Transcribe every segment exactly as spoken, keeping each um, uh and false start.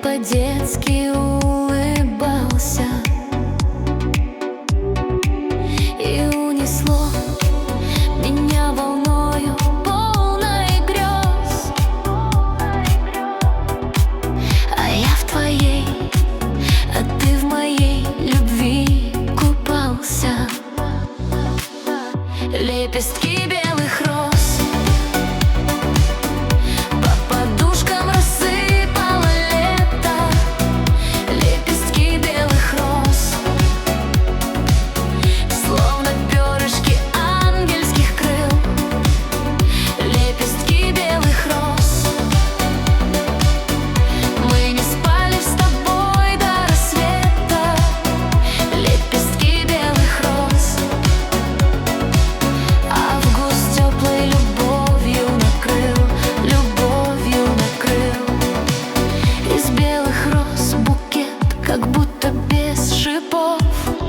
по-детски улыбался, и унесло меня волною полной грез. А я в твоей, а ты в моей любви купался. Лепестки белых роз по подушкам рассыпало лето. Лепестки белых роз, словно перышки ангельских крыл. Лепестки белых роз. Мы не спали с тобой до рассвета. Лепестки белых роз. Август теплой любовью накрыл, любовью накрыл. Из белых роз букет, как будто без шипов.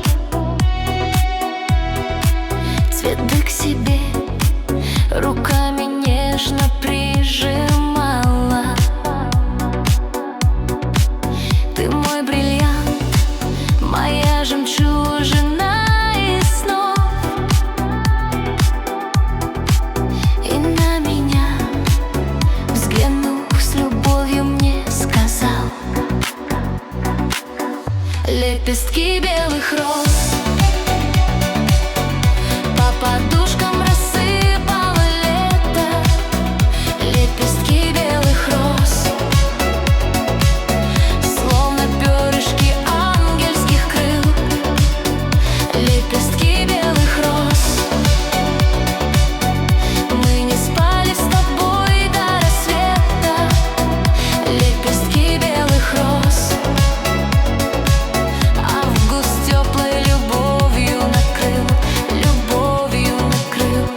Цветы к себе руками нежно прижимала. Ты мой бриллиант, моя жемчужина из снов. И на меня, взглянув с любовью, мне сказал: лепестки белых роз по подушкам рассыпало лето. Лепестки белых роз, словно перышки ангельских крыл. Лепестки белых роз. Мы не спали с тобой до рассвета. Лепестки белых роз. Август теплой любовью накрыл, любовью накрыл.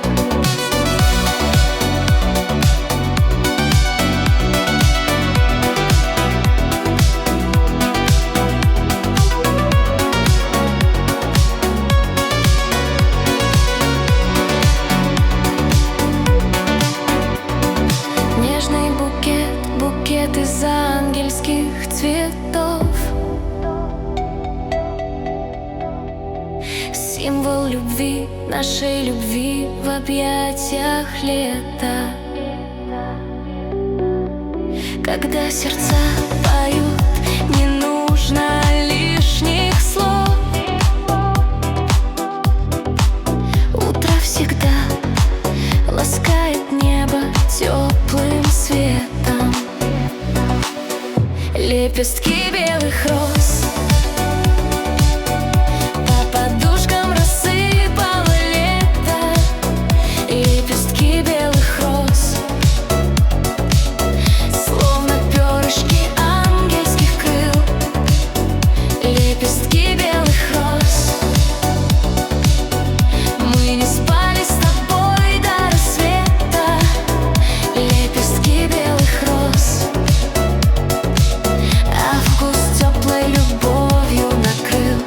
Нежный букет, букет из ангельских цветов. Символ любви, нашей любви в объятиях лета. Когда сердца поют, не нужно лишних слов. Утро всегда ласкает небо теплым светом. Лепестки белых роз по подушкам рассыпало лето. Лепестки белых роз, словно перышки ангельских крыл. Лепестки белых роз. Мы не спали с тобой до рассвета. Лепестки белых роз. Август теплой любовью накрыл.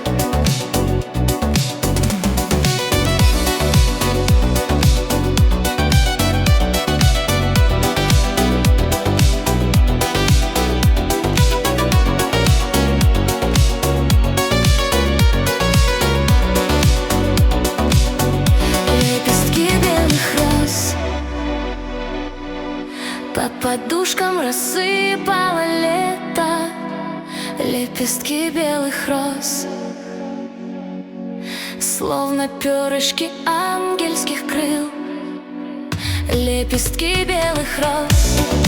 Лепестки белых роз по подушкам рассыпало лето. Лепестки белых роз, словно перышки ангельских крыл. Лепестки белых роз.